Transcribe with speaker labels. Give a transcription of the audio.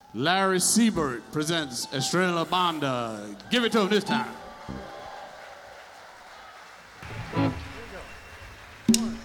Speaker 1: Larry Siebert presents Estrella Banda. Give it to him this time. Here we go. 1,